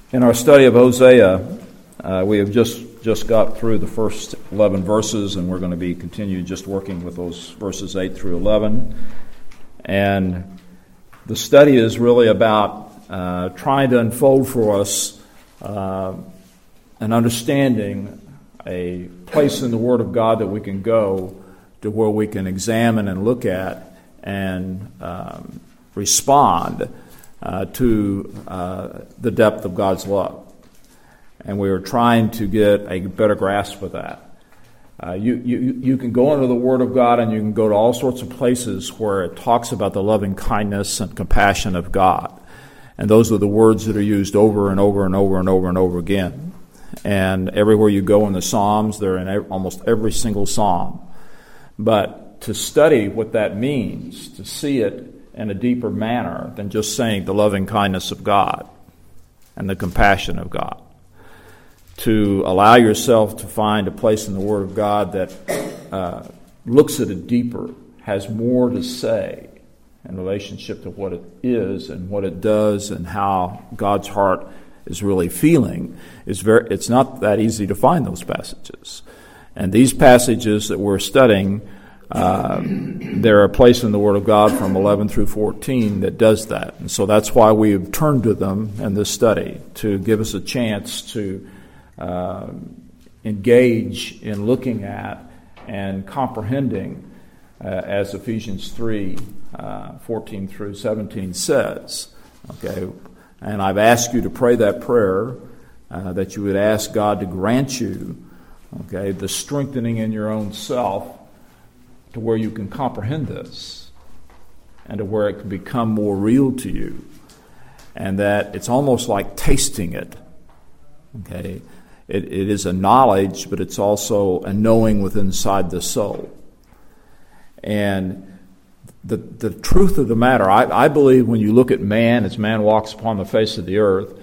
In our study of Hosea, we have just got through the first 11 verses, and we're going to be continuing just working with those verses 8 through 11. And the study is really about trying to unfold for us an understanding, a place in the Word of God that we can go to where we can examine and look at and respond to the depth of God's love. And we are trying to get a better grasp of that. You can go into the Word of God and you can go to all sorts of places where it talks about the loving kindness and compassion of God. And those are the words that are used over and over and over and over and over again. And everywhere you go in the Psalms, they're in almost every single Psalm. But to study what that means, to see it in a deeper manner than just saying the loving kindness of God and the compassion of God, to allow yourself to find a place in the Word of God that looks at it deeper, has more to say in relationship to what it is and what it does and how God's heart is really feeling, it's not that easy to find those passages. And these passages that we're studying, there are a place in the Word of God from 11 through 14 that does that. And so that's why we've turned to them in this study, to give us a chance to engage in looking at and comprehending, as Ephesians 3, 14 through 17 says. Okay, and I've asked you to pray that prayer, that you would ask God to grant you, okay, the strengthening in your own self to where you can comprehend this and to where it can become more real to you, and that it's almost like tasting it. Okay, it is a knowledge, but it's also a knowing within inside the soul. And the truth of the matter, I believe when you look at man, as man walks upon the face of the earth,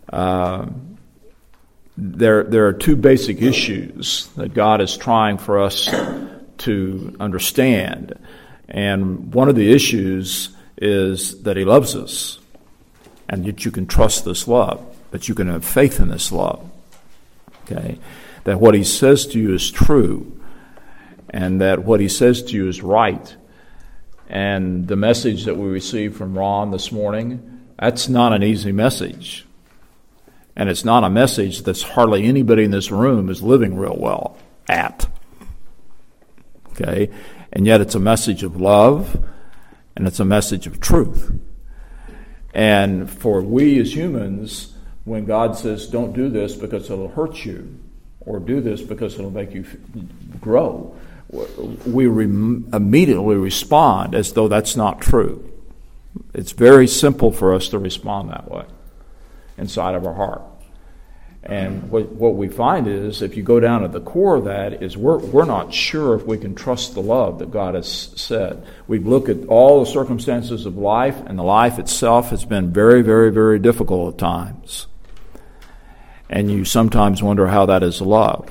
there are two basic issues that God is trying for us to understand. And one of the issues is that He loves us, and that you can trust this love, that you can have faith in this love. Okay, that what He says to you is true, and that what He says to you is right. And the message that we received from Ron this morning, that's not an easy message. And it's not a message that's hardly anybody in this room is living real well at. Okay, and yet it's a message of love, and it's a message of truth. And for we as humans, when God says, don't do this because it'll hurt you, or do this because it'll make you grow, we immediately respond as though that's not true. It's very simple for us to respond that way inside of our heart. And what we find is, if you go down to the core of that, is we're not sure if we can trust the love that God has said. We look at all the circumstances of life, and the life itself has been very, very, very difficult at times. And you sometimes wonder how that is love.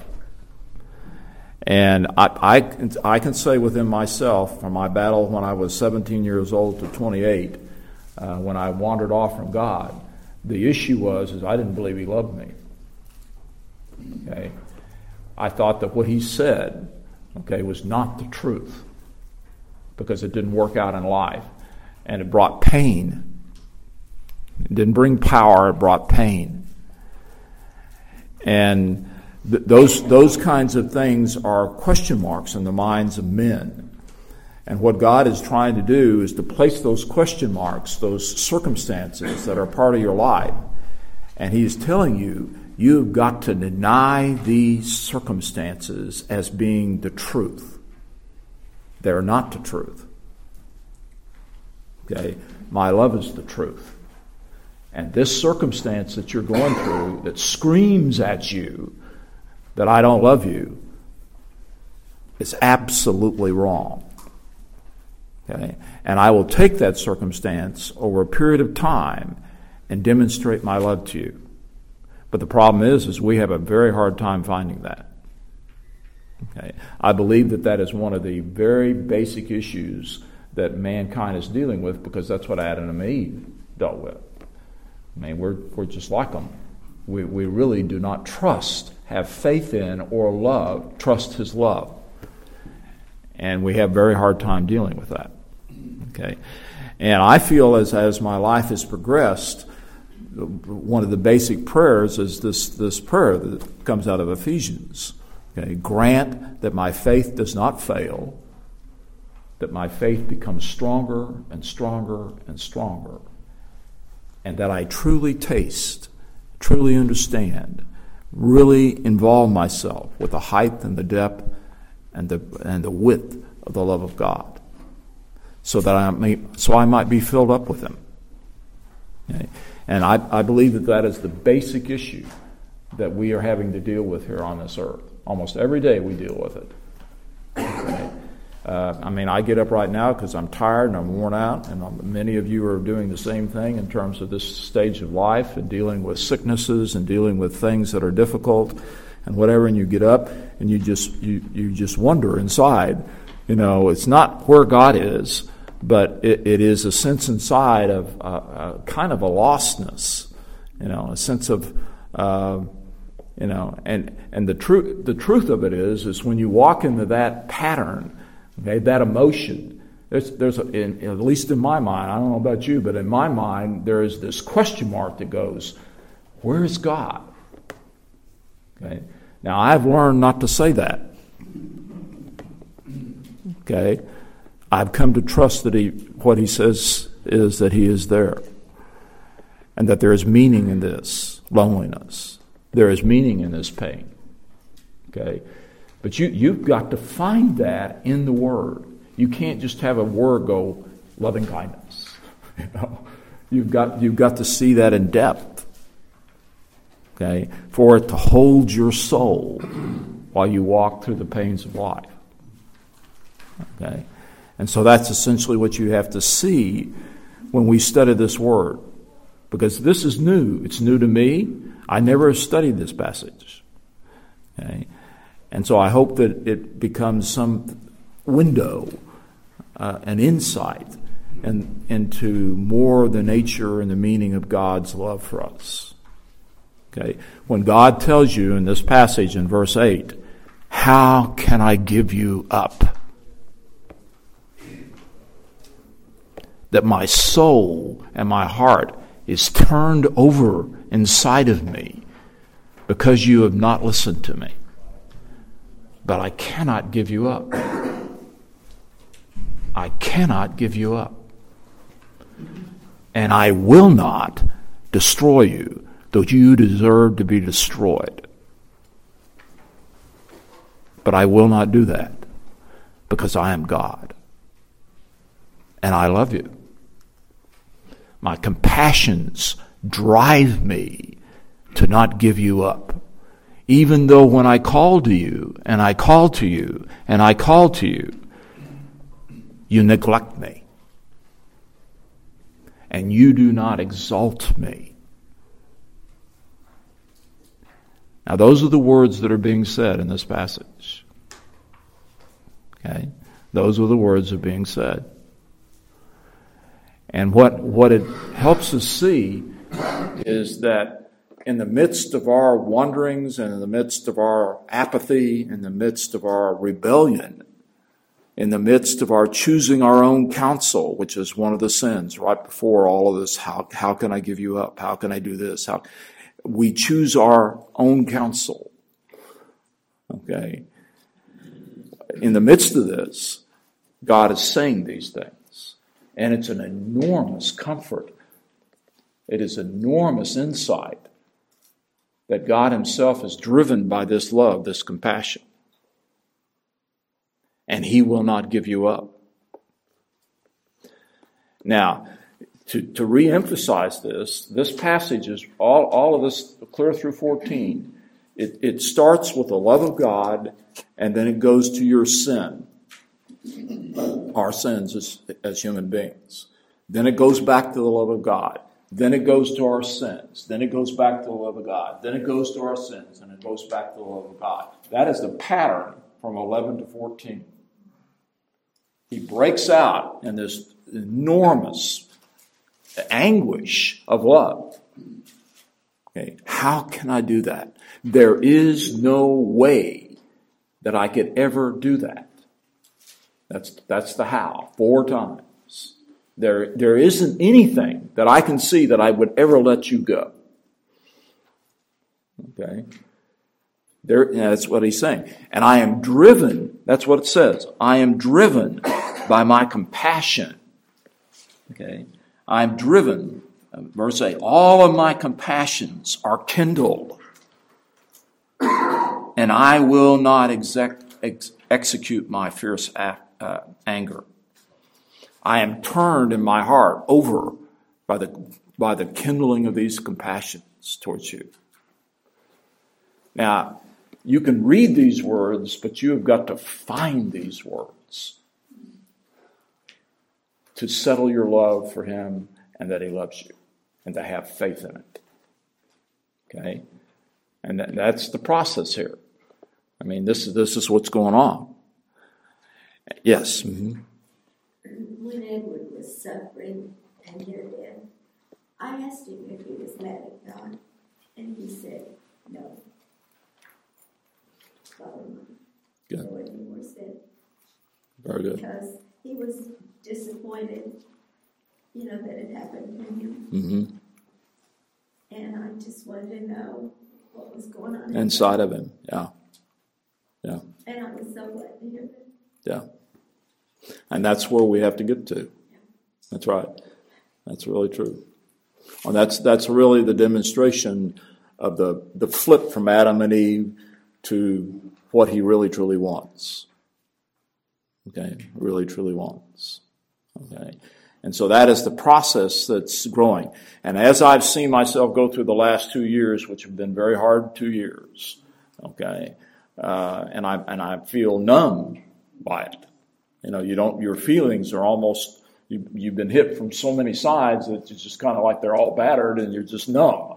And I can say within myself, from my battle when I was 17 years old to 28, when I wandered off from God, the issue was I didn't believe He loved me. Okay, I thought that what He said, okay, was not the truth, because it didn't work out in life, and it brought pain. It didn't bring power; it brought pain. And those kinds of things are question marks in the minds of men. And what God is trying to do is to place those question marks, those circumstances that are part of your life. And He's telling you, you've got to deny these circumstances as being the truth. They're not the truth. Okay? My love is the truth. And this circumstance that you're going through that screams at you that I don't love you is absolutely wrong. Okay? And I will take that circumstance over a period of time and demonstrate my love to you. But the problem is we have a very hard time finding that. Okay? I believe that is one of the very basic issues that mankind is dealing with, because that's what Adam and Eve dealt with. I mean, we're just like them. we really do not trust, have faith in, or trust his love. And we have a very hard time dealing with that. Okay? And I feel as my life has progressed, one of the basic prayers is this prayer that comes out of Ephesians. Okay? Grant that my faith does not fail, that my faith becomes stronger and stronger and stronger, and that I truly taste, truly understand, really involve myself with the height and the depth and the width of the love of God, so that I might be filled up with Him. Okay? And I believe that is the basic issue that we are having to deal with here on this earth. Almost every day we deal with it. Okay? I get up right now because I'm tired and I'm worn out, and many of you are doing the same thing in terms of this stage of life and dealing with sicknesses and dealing with things that are difficult and whatever. And you get up and you just wonder inside. It's not where God is, but it is a sense inside of kind of a lostness, a sense of. And the truth of it is when you walk into that pattern, okay, that emotion, there's at least in my mind, I don't know about you, but in my mind, there is this question mark that goes, where is God? Okay. Now, I've learned not to say that. Okay. I've come to trust that what he says is that he is there, and that there is meaning in this loneliness. There is meaning in this pain. Okay? But you've got to find that in the Word. You can't just have a word go, loving kindness. You've got to see that in depth. Okay? For it to hold your soul while you walk through the pains of life. Okay? And so that's essentially what you have to see when we study this Word. Because this is new. It's new to me. I never studied this passage. Okay? And so I hope that it becomes some window, an insight into more of the nature and the meaning of God's love for us. Okay? When God tells you in this passage in verse 8, how can I give you up? That my soul and my heart is turned over inside of me because you have not listened to me. But I cannot give you up. I cannot give you up. And I will not destroy you, though you deserve to be destroyed. But I will not do that because I am God. And I love you. My compassions drive me to not give you up. Even though when I call to you, and I call to you, and I call to you, you neglect me. And you do not exalt me. Now those are the words that are being said in this passage. Okay? Those are the words that are being said. And what it helps us see is that in the midst of our wanderings and in the midst of our apathy, in the midst of our rebellion, in the midst of our choosing our own counsel, which is one of the sins right before all of this, how can I give you up? How can I do this? We choose our own counsel. Okay. In the midst of this, God is saying these things. And it's an enormous comfort. It is enormous insight that God himself is driven by this love, this compassion. And he will not give you up. Now, to re-emphasize this passage is all of this, clear through 14. It starts with the love of God, and then it goes to your sin. Our sins as human beings. Then it goes back to the love of God. Then it goes to our sins. Then it goes back to the love of God. Then it goes to our sins, and it goes back to the love of God. That is the pattern from 11 to 14. He breaks out in this enormous anguish of love. Okay. how can I do that? There is no way that I could ever do that. That's the how, 4 times. There isn't anything that I can see that I would ever let you go. Okay? That's what he's saying. And I am driven, that's what it says, I am driven by my compassion. Okay? I am driven, verse 8, all of my compassions are kindled, and I will not execute my fierce anger. I am turned in my heart over by the kindling of these compassions towards you. Now, you can read these words, but you have got to find these words to settle your love for him and that he loves you and to have faith in it. Okay? And that's the process here. I mean, this is what's going on. Yes. Mm-hmm. When Edward was suffering and near death, I asked him if he was mad at God, and he said no. Good. No anymore said. Very good. Because he was disappointed, that it happened to him. Mm-hmm. And I just wanted to know what was going on inside of him. Yeah. Yeah. And I was so glad to hear that. Yeah. And that's where we have to get to. That's right. That's really true. Well, that's really the demonstration of the flip from Adam and Eve to what he really truly wants. Okay? Really truly wants. Okay? And so that is the process that's growing. And as I've seen myself go through the last 2 years, which have been very hard 2 years, okay, and I feel numb by it. Your feelings are almost, you've been hit from so many sides that it's just kind of like they're all battered and you're just numb,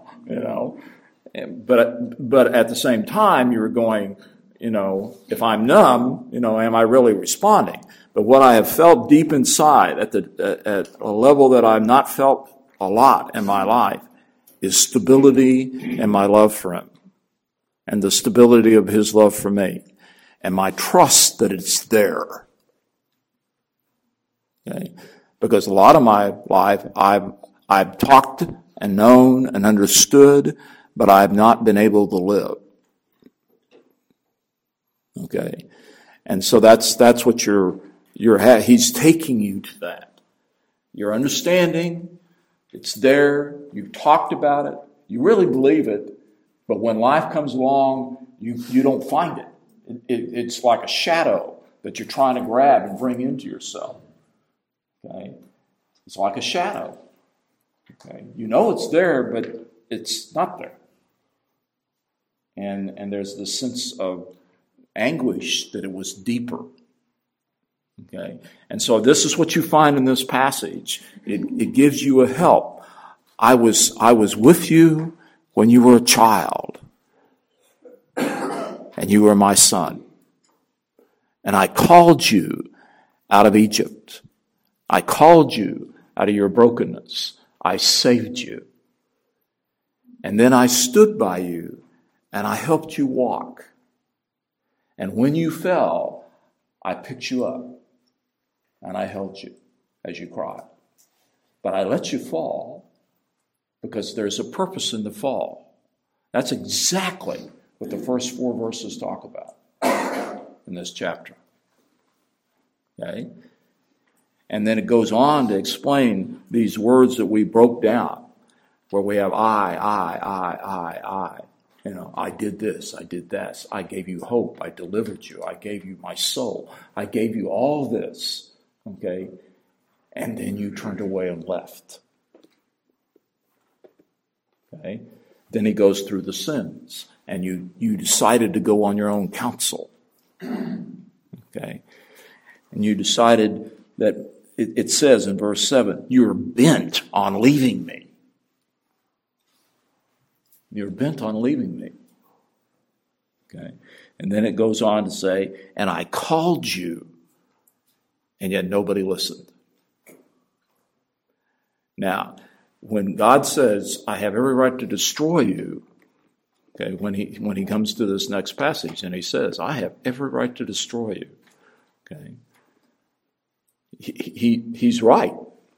But at the same time, you're going, if I'm numb, am I really responding? But what I have felt deep inside at a level that I've not felt a lot in my life is stability in my love for him and the stability of his love for me and my trust that it's there. Okay? Because a lot of my life I've talked and known and understood, but I've not been able to live. Okay? And so that's what he's taking you to that. You're understanding, it's there, you've talked about it, you really believe it, but when life comes along, you don't find it. It's like a shadow that you're trying to grab and bring into yourself. Okay? It's like a shadow. Okay? You know it's there, but it's not there. And there's this sense of anguish that it was deeper. Okay? And so this is what you find in this passage. It gives you a help. I was with you when you were a child, and you were my son. And I called you out of Egypt. I called you out of your brokenness. I saved you. And then I stood by you, and I helped you walk. And when you fell, I picked you up, and I held you as you cried. But I let you fall because there's a purpose in the fall. That's exactly what the first 4 verses talk about in this chapter. Okay? And then it goes on to explain these words that we broke down, where we have I. I did this, I did that, I gave you hope, I delivered you, I gave you my soul, I gave you all this, okay? And then you turned away and left. Okay? Then he goes through the sins, and you decided to go on your own counsel. Okay? And you decided that, it says in verse 7, you're bent on leaving me. You're bent on leaving me. Okay? And then it goes on to say, and I called you, and yet nobody listened. Now, when God says, I have every right to destroy you, Okay, when he comes to this next passage and he says, I have every right to destroy you. Okay. He's right.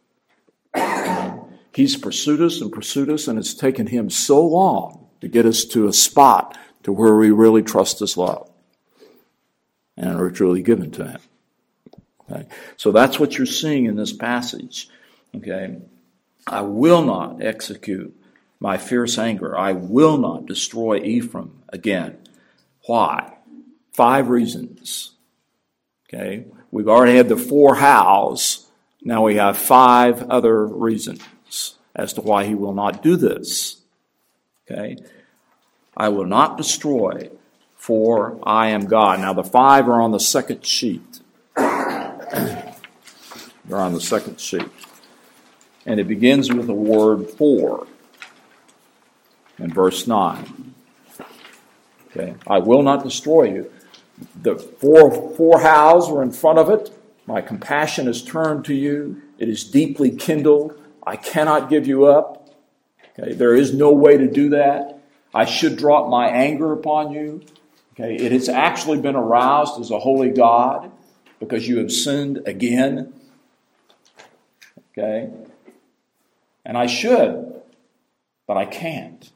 He's pursued us, and it's taken him so long to get us to a spot to where we really trust his love and are truly given to him. Okay. So that's what you're seeing in this passage. Okay. I will not execute my fierce anger. I will not destroy Ephraim again. Why? 5 reasons. Okay. We've already had the 4 hows. Now we have 5 other reasons as to why he will not do this. Okay. I will not destroy, for I am God. Now the 5 are on the second sheet. They're on the second sheet. And it begins with the word for in verse 9. Okay. I will not destroy you. The four hows are in front of it. My compassion is turned to you. It is deeply kindled. I cannot give you up. Okay. There is no way to do that. I should drop my anger upon you. Okay. It has actually been aroused as a holy God because you have sinned again. Okay. And I should, but I can't.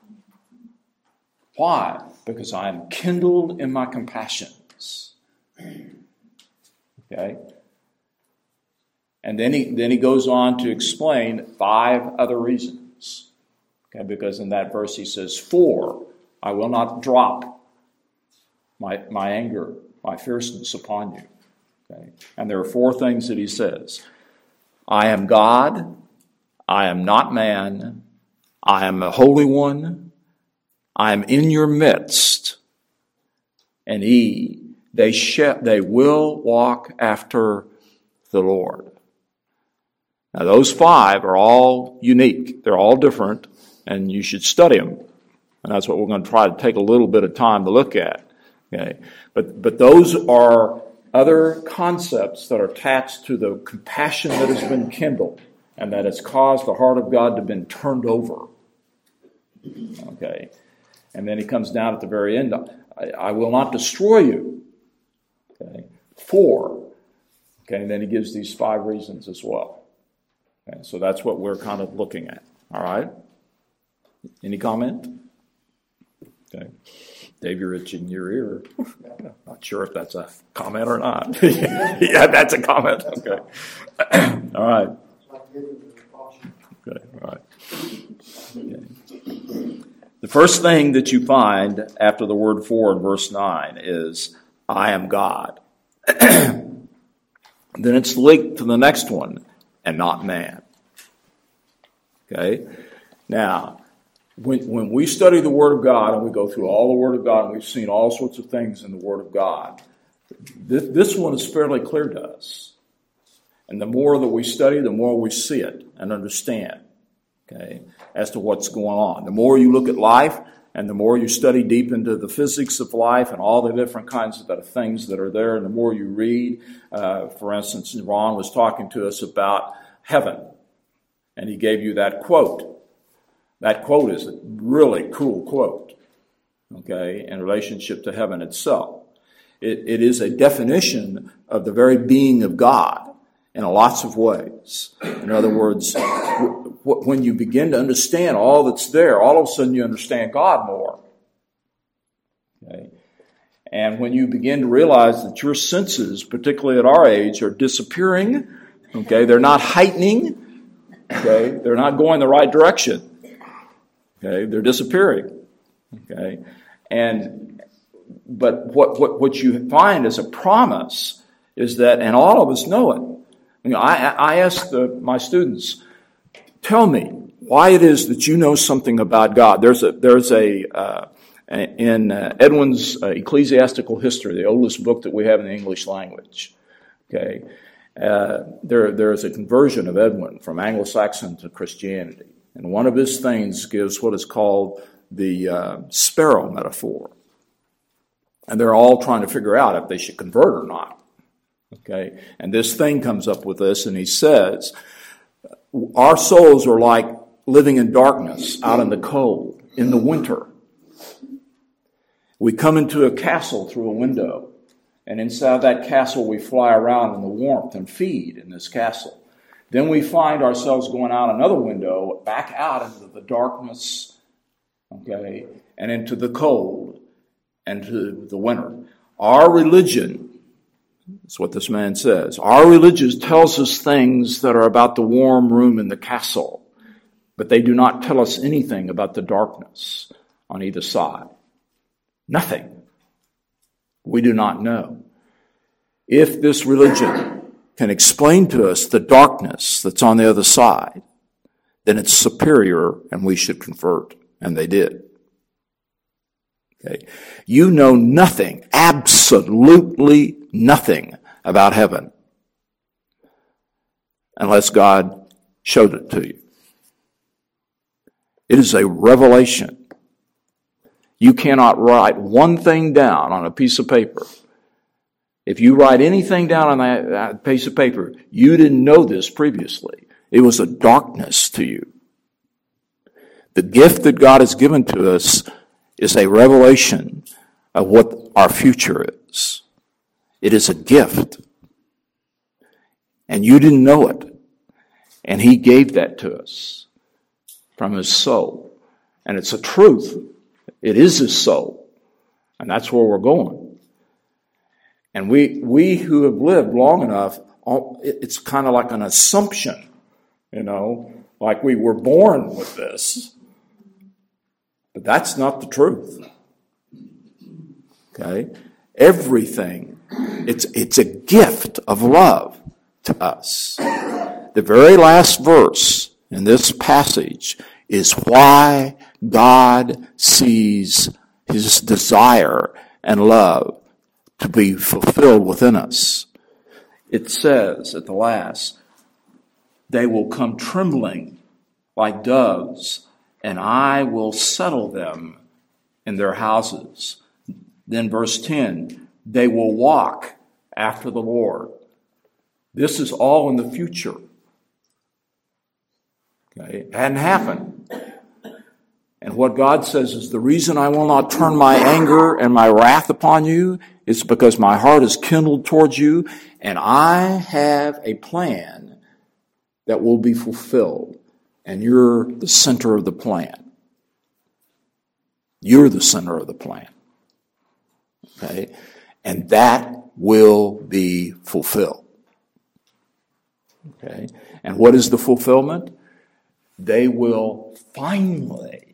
Why? Because I am kindled in my compassions. Okay? And then he goes on to explain 5 other reasons. Okay? Because in that verse he says, for I will not drop my anger, my fierceness upon you. Okay? And there are 4 things that he says. I am God. I am not man. I am the Holy One. I am in your midst. And they will walk after the Lord. Now those 5 are all unique. They're all different, and you should study them. And that's what we're going to try to take a little bit of time to look at. Okay. But those are other concepts that are attached to the compassion that has been kindled and that has caused the heart of God to have been turned over. Okay. And then he comes down at the very end. I will not destroy you. Okay. For. Okay. And then he gives these 5 reasons as well. Okay. So that's what we're kind of looking at. All right. Any comment? Okay. Dave, you're itching your ear. Not sure if that's a comment or not. Yeah, that's a comment. Okay. All right. Okay. All right. Okay. The first thing that you find after the word for in verse 9 is, I am God. Then it's linked to the next one, and not man. Okay? Now, when we study the Word of God, and we go through all the Word of God, and we've seen all sorts of things in the Word of God, this one is fairly clear to us. And the more that we study, the more we see it and understand, okay, as to what's going on. The more you look at life, and the more you study deep into the physics of life and all the different kinds of things that are there, and the more you read, for instance, Ron was talking to us about heaven, and he gave you that quote. That quote is a really cool quote, okay, in relationship to heaven itself. It is a definition of the very being of God in lots of ways. In other words, when you begin to understand all that's there, all of a sudden you understand God more. Okay? And when you begin to realize that your senses, particularly at our age, are disappearing, okay, they're not heightening, okay, they're not going the right direction. Okay, they're disappearing. Okay, but what you find as a promise is that, and all of us know it. You know, I ask my students, tell me why it is that you know something about God. There's a in Edwin's Ecclesiastical History, the oldest book that we have in the English language. Okay, there is a conversion of Edwin from Anglo-Saxon to Christianity. And one of his things gives what is called the sparrow metaphor. And they're all trying to figure out if they should convert or not. Okay? And this thing comes up with this, and he says, our souls are like living in darkness, out in the cold, in the winter. We come into a castle through a window, and inside that castle we fly around in the warmth and feed in this castle. Then we find ourselves going out another window, back out into the darkness, okay, and into the cold, and to the winter. Our religion, that's what this man says, our religion tells us things that are about the warm room in the castle, but they do not tell us anything about the darkness on either side. Nothing. We do not know. If this religion can explain to us the darkness that's on the other side, then it's superior and we should convert. And they did. Okay. You know nothing, absolutely nothing about heaven unless God showed it to you. It is a revelation. You cannot write one thing down on a piece of paper. If you write anything down on that piece of paper, you didn't know this previously. It was a darkness to you. The gift that God has given to us is a revelation of what our future is. It is a gift. And you didn't know it. And He gave that to us from His soul. And it's a truth. It is His soul. And that's where we're going. And we who have lived long enough, it's kind of like an assumption, like we were born with this. But that's not the truth. Okay? Everything, it's a gift of love to us. The very last verse in this passage is why God sees His desire and love to be fulfilled within us. It says at the last, they will come trembling like doves, and I will settle them in their houses. Then verse 10, they will walk after the Lord. This is all in the future. Okay? It hadn't happened. And what God says is the reason I will not turn my anger and my wrath upon you is because my heart is kindled towards you, and I have a plan that will be fulfilled. And you're the center of the plan. You're the center of the plan. Okay? And that will be fulfilled. Okay? And what is the fulfillment? They will finally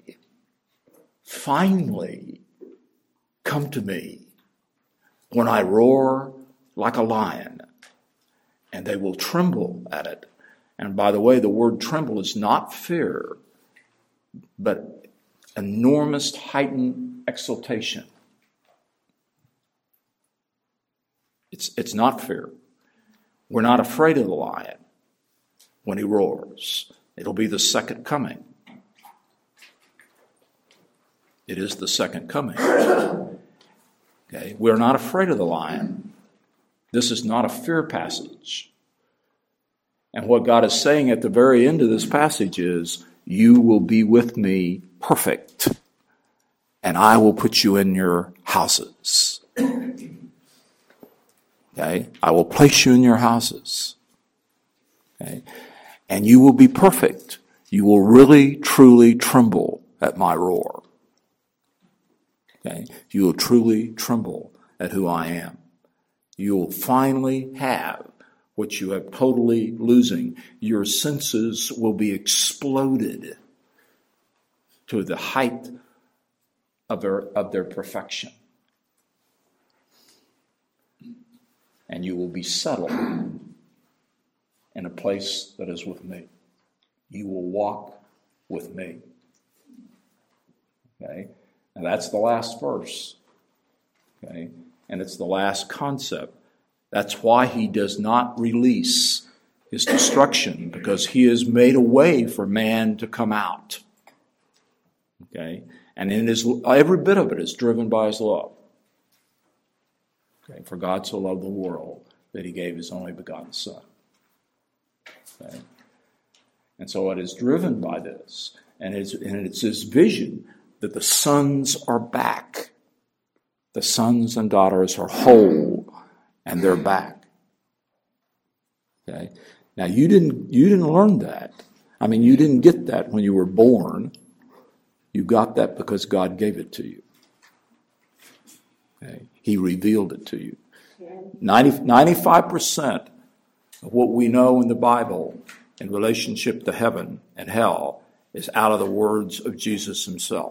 come to me when I roar like a lion, and they will tremble at it. And by the way, the word tremble is not fear, but enormous heightened exultation. It's not fear. We're not afraid of the lion when he roars. It'll be the second coming. It is the second coming. Okay? We're not afraid of the lion. This is not a fear passage. And what God is saying at the very end of this passage is, you will be with me perfect, and I will put you in your houses. Okay? I will place you in your houses. Okay? And you will be perfect. You will really, truly tremble at my roar. Okay? You will truly tremble at who I am. You will finally have what you have totally losing. Your senses will be exploded to the height of their perfection. And you will be settled in a place that is with me. You will walk with me. Okay? And that's the last verse. Okay? And it's the last concept. That's why he does not release his destruction, because he has made a way for man to come out. Okay? And in every bit of it is driven by his love. Okay? For God so loved the world that he gave his only begotten Son. Okay? And so it is driven by this. And it's his vision that the sons are back. The sons and daughters are whole, and they're back. Okay? Now, you didn't learn that. I mean, you didn't get that when you were born. You got that because God gave it to you. Okay? He revealed it to you. 95% of what we know in the Bible in relationship to heaven and hell is out of the words of Jesus himself.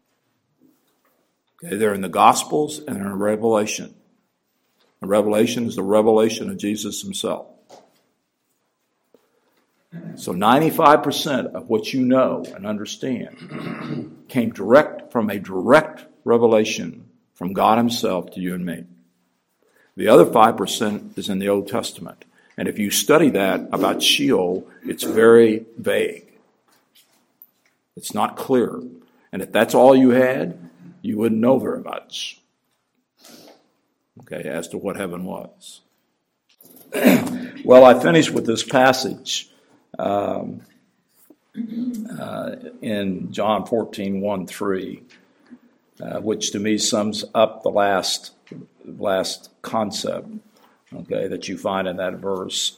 Okay? They're in the Gospels and they're in Revelation. The Revelation is the revelation of Jesus himself. So 95% of what you know and understand came from a direct revelation from God himself to you and me. The other 5% is in the Old Testament. And if you study that about Sheol, it's very vague. It's not clear. And if that's all you had, you wouldn't know very much, okay, as to what heaven was. Well, I finished with this passage in John 14, 1-3, which to me sums up the last concept, okay, that you find in that verse,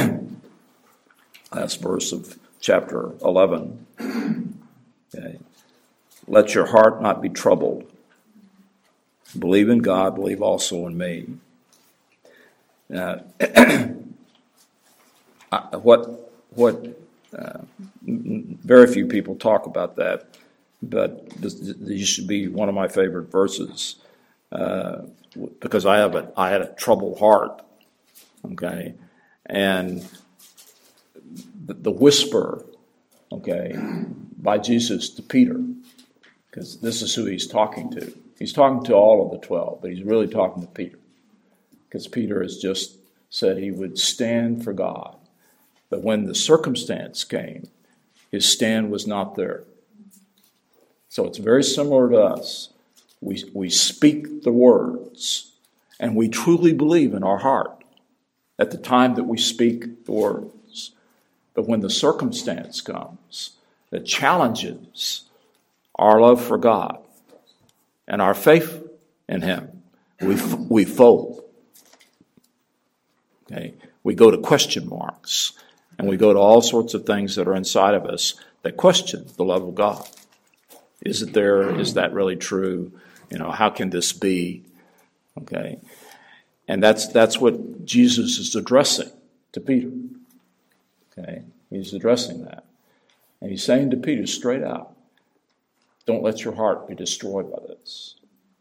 last verse of chapter 11. Okay. Let your heart not be troubled. Believe in God, believe also in me. Very few people talk about that, but these should be one of my favorite verses, because I had a troubled heart, okay, and the whisper, okay, by Jesus to Peter, because this is who he's talking to. He's talking to all of the 12, but he's really talking to Peter, because Peter has just said he would stand for God. But when the circumstance came, his stand was not there. So it's very similar to us. We speak the words, and we truly believe in our heart at the time that we speak the words. But when the circumstance comes that challenges our love for God and our faith in him, we fold. Okay? We go to question marks. And we go to all sorts of things that are inside of us that question the love of God. Is it there? Is that really true? How can this be? Okay. And that's what Jesus is addressing to Peter. Okay. He's addressing that. And he's saying to Peter straight out, don't let your heart be destroyed by this.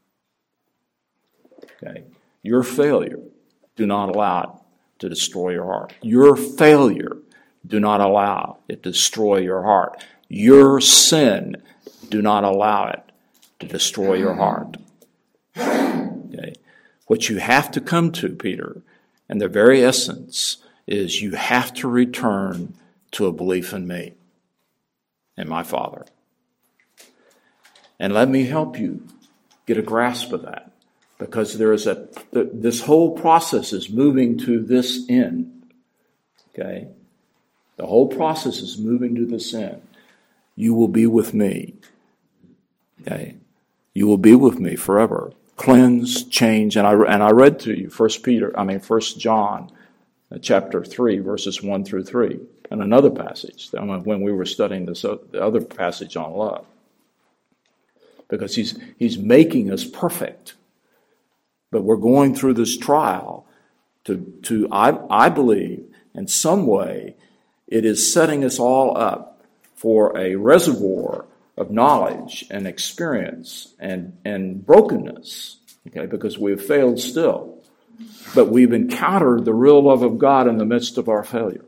Okay. Your failure, do not allow it to destroy your heart. Your failure, do not allow it to destroy your heart. Your sin, do not allow it to destroy your heart. Okay. What you have to come to, Peter, and the very essence is you have to return to a belief in me and my Father. And let me help you get a grasp of that. Because this whole process is moving to this end. Okay? The whole process is moving to this end. You will be with me. Okay? You will be with me forever. Cleanse, change, and I read to you 1 John chapter 3, verses 1-3, and another passage when we were studying the other passage on love. Because he's making us perfect. But we're going through this trial to I believe, in some way, it is setting us all up for a reservoir of knowledge and experience and brokenness, okay, because we have failed still. But we've encountered the real love of God in the midst of our failure.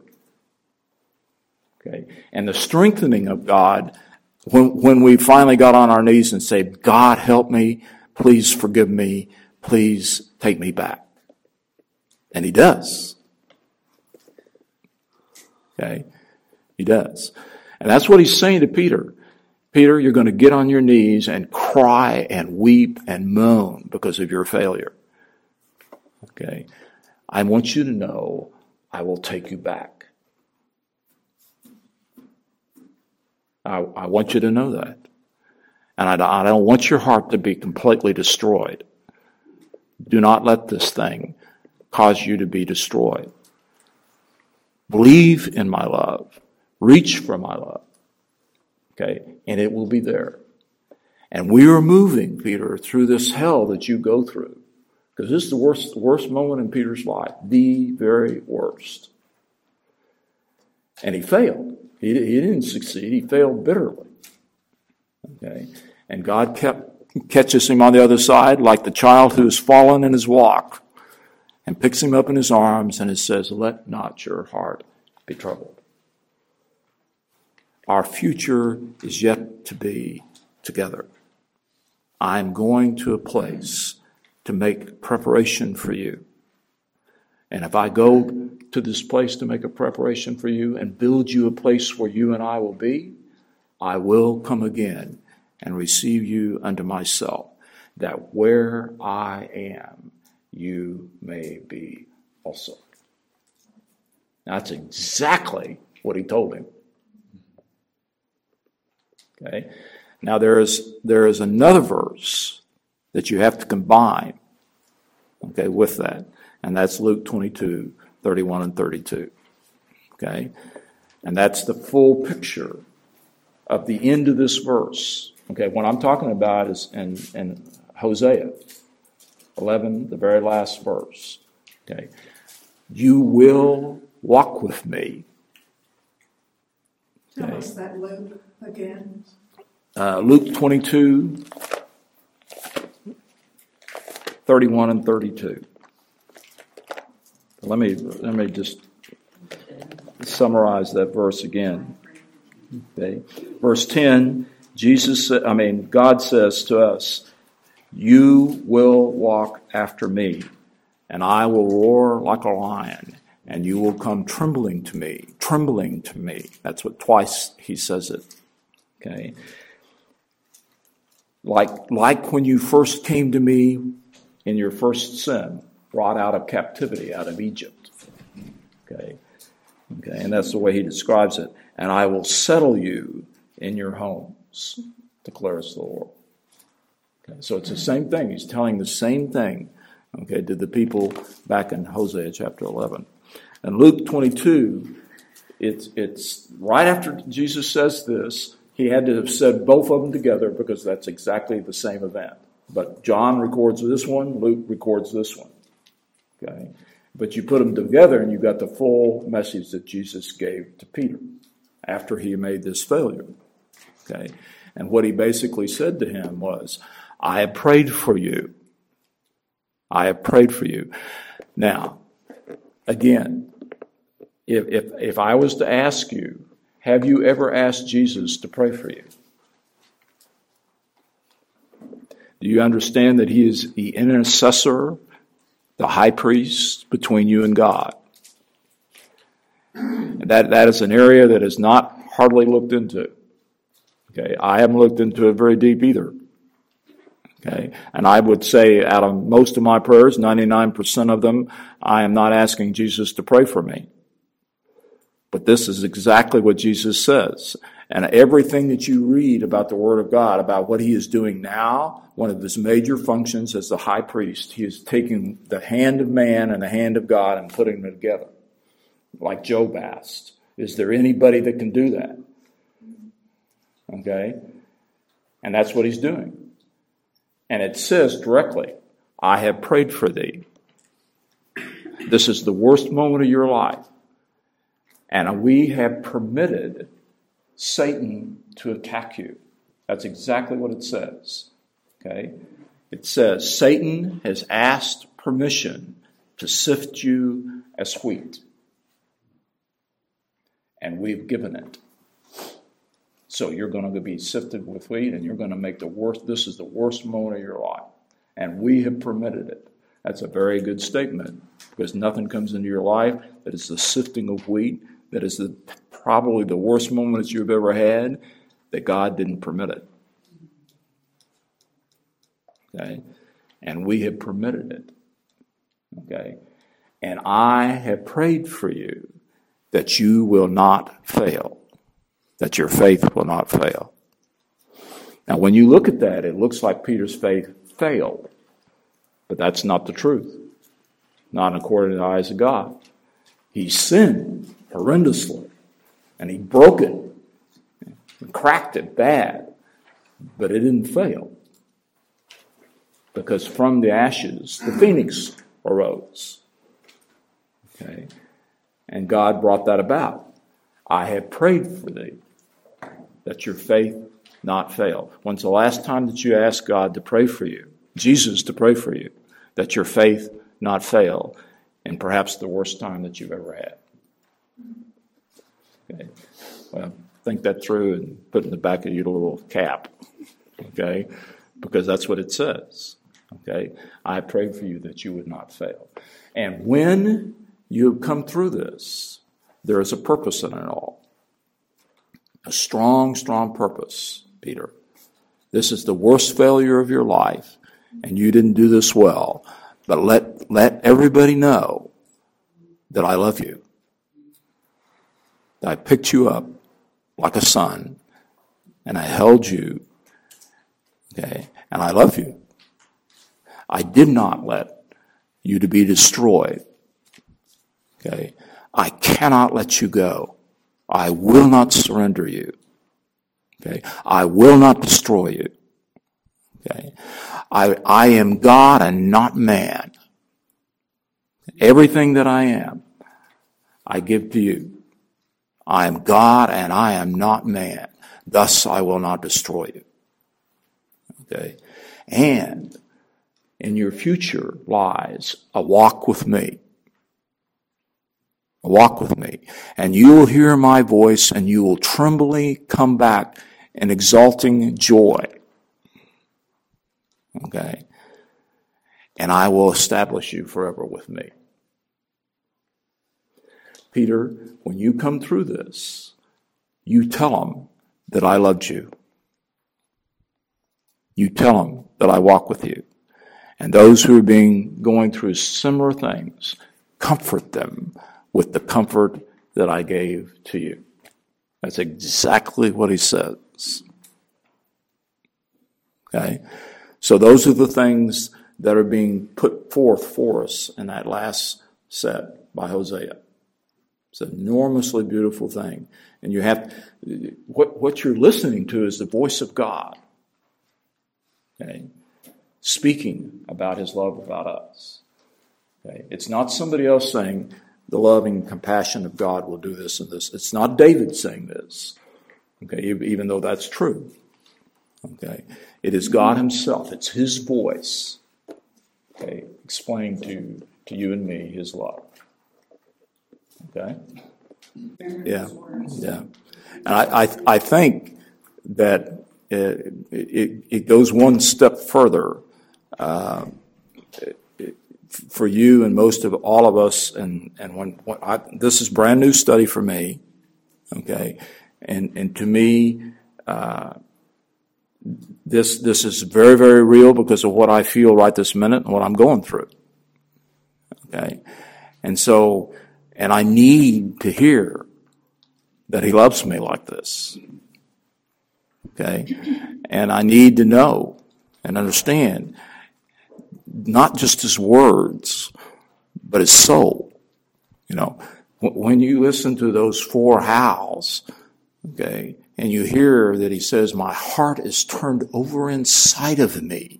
Okay, and the strengthening of God when we finally got on our knees and said, God, help me, please forgive me, please take me back. And he does. Okay? He does. And that's what he's saying to Peter. Peter, you're going to get on your knees and cry and weep and moan because of your failure. Okay? I want you to know I will take you back. I want you to know that. And I don't want your heart to be completely destroyed. Do not let this thing cause you to be destroyed. Believe in my love. Reach for my love. Okay? And it will be there. And we are moving, Peter, through this hell that you go through. Because this is the worst moment in Peter's life. The very worst. And he failed. He didn't succeed. He failed bitterly. Okay? And God catches him on the other side like the child who has fallen in his walk and picks him up in his arms and it says, let not your heart be troubled. Our future is yet to be together. I'm going to a place to make preparation for you. And if I go to this place to make a preparation for you and build you a place where you and I will be, I will come again and receive you unto myself, that where I am, you may be also. That's exactly what he told him. Okay. Now there is another verse that you have to combine, okay, with that, and that's Luke 22, 31 and 32. Okay? And that's the full picture of the end of this verse. Okay, what I'm talking about is in Hosea 11, the very last verse. Okay. You will walk with me. Okay. Tell us that, Luke, again. Luke 22, 31 and 32. Let me just summarize that verse again. Okay. Verse 10, God says to us, you will walk after me, and I will roar like a lion, and you will come trembling to me. That's what twice he says it. Okay. Like when you first came to me in your first sin, brought out of captivity, out of Egypt. Okay. And that's the way he describes it. And I will settle you in your homes, declares the Lord. Okay. So it's the same thing. He's telling the same thing, okay, to the people back in Hosea chapter 11. And Luke 22, it's right after Jesus says this, he had to have said both of them together because that's exactly the same event. But John records this one, Luke records this one. Okay? But you put them together and you got the full message that Jesus gave to Peter after he made this failure. Okay? And what he basically said to him was, I have prayed for you. I have prayed for you. Now, again, if I was to ask you, have you ever asked Jesus to pray for you? Do you understand that he is the intercessor, the high priest between you and God? And that is an area that is not hardly looked into. Okay, I haven't looked into it very deep either. Okay, and I would say out of most of my prayers, 99% of them, I am not asking Jesus to pray for me. But this is exactly what Jesus says. And everything that you read about the Word of God, about what he is doing now, one of his major functions as the high priest, he is taking the hand of man and the hand of God and putting them together. Like Job asked, is there anybody that can do that? Okay? And that's what he's doing. And it says directly, I have prayed for thee. This is the worst moment of your life. And we have permitted Satan to attack you. That's exactly what it says. Okay? It says, Satan has asked permission to sift you as wheat. And we've given it. So you're going to be sifted with wheat, and you're going to make this is the worst moment of your life. And we have permitted it. That's a very good statement, because nothing comes into your life that is the sifting of wheat, that is probably the worst moment that you've ever had, that God didn't permit it. Okay? And we have permitted it. Okay? And I have prayed for you that you will not fail, that your faith will not fail. Now, when you look at that, it looks like Peter's faith failed. But that's not the truth. Not according to the eyes of God. He sinned horrendously. And he broke it. And cracked it bad. But it didn't fail. Because from the ashes, the phoenix arose. Okay? And God brought that about. I have prayed for thee, that your faith not fail. When's the last time that you asked God to pray for you, Jesus to pray for you, that your faith not fail, and perhaps the worst time that you've ever had? Okay. Well, think that through and put in the back of your little cap. Okay? Because that's what it says. Okay? I prayed for you that you would not fail. And when you come through this, there is a purpose in it all. A strong, strong purpose, Peter. This is the worst failure of your life, and you didn't do this well. But let everybody know that I love you. That I picked you up like a son, and I held you, okay, and I love you. I did not let you to be destroyed. Okay, I cannot let you go. I will not surrender you. Okay, I will not destroy you. Okay, I am God and not man. Everything that I am, I give to you. I am God and I am not man. Thus I will not destroy you. Okay, and in your future lies a walk with me. Walk with me, and you will hear my voice, and you will trembly come back in exulting joy. Okay? And I will establish you forever with me. Peter, when you come through this, you tell them that I loved you. You tell them that I walk with you. And those who are going through similar things, comfort them with the comfort that I gave to you. That's exactly what he says. Okay? So those are the things that are being put forth for us in that last set by Hosea. It's an enormously beautiful thing. And you have, what you're listening to is the voice of God. Okay? Speaking about his love about us. Okay? It's not somebody else saying, the loving compassion of God will do this and this. It's not David saying this, okay, even though that's true. Okay, it is God himself. It's his voice, okay, explaining to you and me his love. Okay? Yeah. And I think that it goes one step further. For you and most of all of us, and this is brand new study for me, okay, and to me, this is very, very real because of what I feel right this minute and what I'm going through, okay, and I need to hear that he loves me like this, okay, and I need to know and understand. Not just his words, but his soul. You know, when you listen to those four howls, okay, and you hear that he says, my heart is turned over inside of me,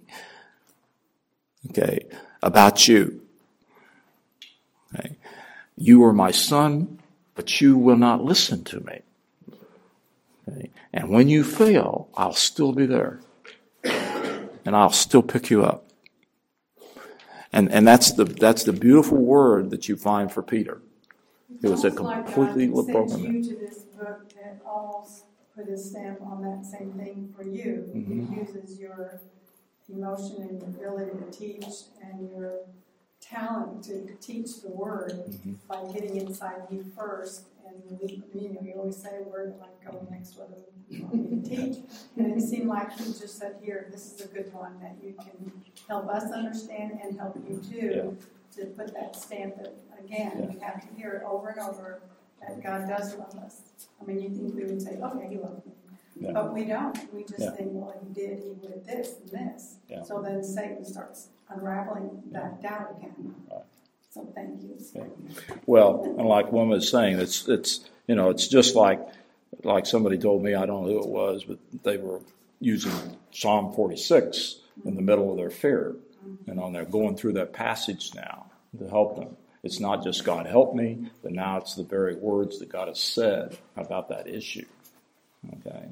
okay, about you. Okay. You are my son, but you will not listen to me. Okay. And when you fail, I'll still be there. And I'll still pick you up. And that's the beautiful word that you find for Peter. It was a completely broken man. You to this book that all put a stamp on that same thing for you. Mm-hmm. It uses your emotion and your ability to teach and your talent to teach the word by getting inside you first. And you always say a word like go next to what you want me to teach. And it seemed like you just said, here, this is a good one that you can help us understand and help you too to put that stamp that, again, you have to hear it over and over that God does love us. I mean, you think we would say, okay, he loves me. Yeah. But we don't. We just Yeah. think, well, he did this and this. Yeah. So then Satan starts unraveling that doubt again. Right. So thank you. Well, and like one was saying, it's just like somebody told me, I don't know who it was, but they were using Psalm 46 in the middle of their fear. And they're going through that passage now to help them. It's not just God help me, but now it's the very words that God has said about that issue. Okay,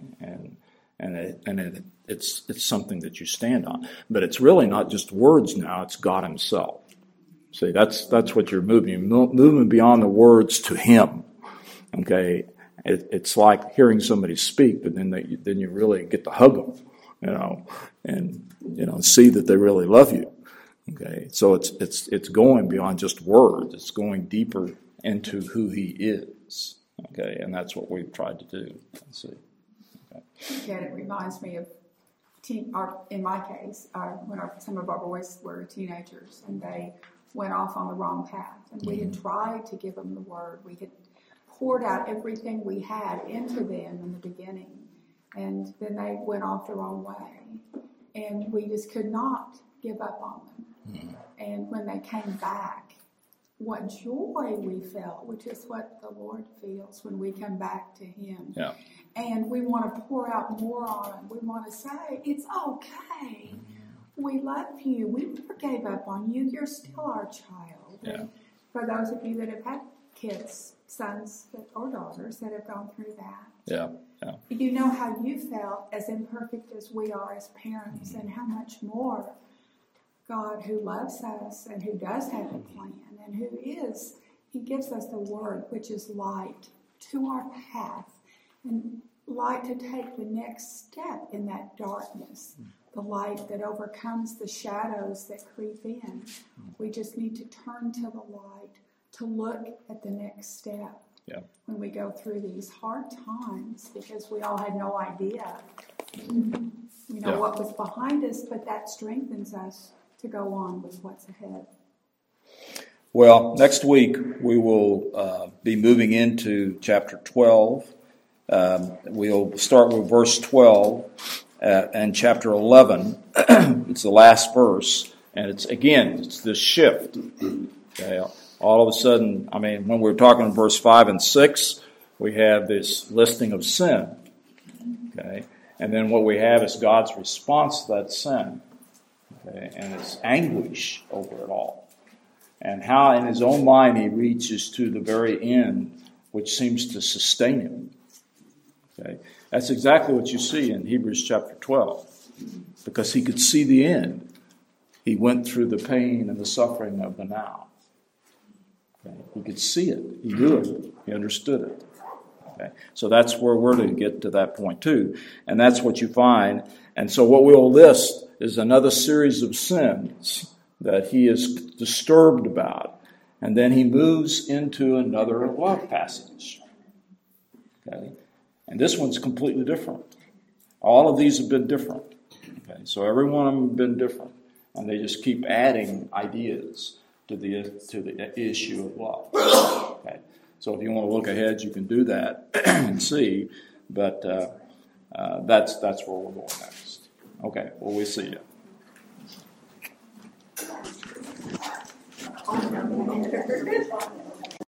it's something that you stand on. But it's really not just words now; it's God Himself. See, that's what you're moving. You're moving beyond the words to Him. Okay, it's like hearing somebody speak, but then you really get to hug them, and see that they really love you. Okay, so it's going beyond just words. It's going deeper into who He is. Okay, and that's what we've tried to do. Let's see. Okay. Yeah, it reminds me of in my case, when some of our boys were teenagers and they went off on the wrong path, and we had tried to give them the word. We had poured out everything we had into them in the beginning, and then they went off the wrong way, and we just could not give up on them. And when they came back, what joy we felt, which is what the Lord feels when we come back to Him. Yeah. And we want to pour out more on Him. We want to say, it's okay. We love you. We never gave up on you. You're still our child. Yeah. And for those of you that have had kids, sons or daughters that have gone through that, Yeah. you know how you felt as imperfect as we are as parents, and how much more God, who loves us and who does have a plan and who is, He gives us the word, which is light to our path, and light to take the next step in that darkness, the light that overcomes the shadows that creep in. We just need to turn to the light to look at the next step. Yeah. When we go through these hard times, because we all had no idea, what was behind us, but that strengthens us to go on with what's ahead. Well, next week we will be moving into chapter 12. We'll start with verse 12 and chapter 11. It's the last verse, and it's this shift. Okay? All of a sudden, when we're talking in verse 5 and 6, we have this listing of sin. Okay? And then what we have is God's response to that sin. Okay? And it's anguish over it all. And how in His own mind He reaches to the very end, which seems to sustain Him. Okay? That's exactly what you see in Hebrews chapter 12. Because He could see the end. He went through the pain and the suffering of the now. Okay? He could see it. He knew it. He understood it. Okay? So that's where we're to get to that point too. And that's what you find. And so what we'll list is another series of sins that He is disturbed about. And then He moves into another love passage. Okay? And this one's completely different. All of these have been different. Okay? So every one of them have been different. And they just keep adding ideas to the issue of love. Okay? So if you want to look ahead, you can do that and see. But that's where we're going next. Okay, well, we'll see you.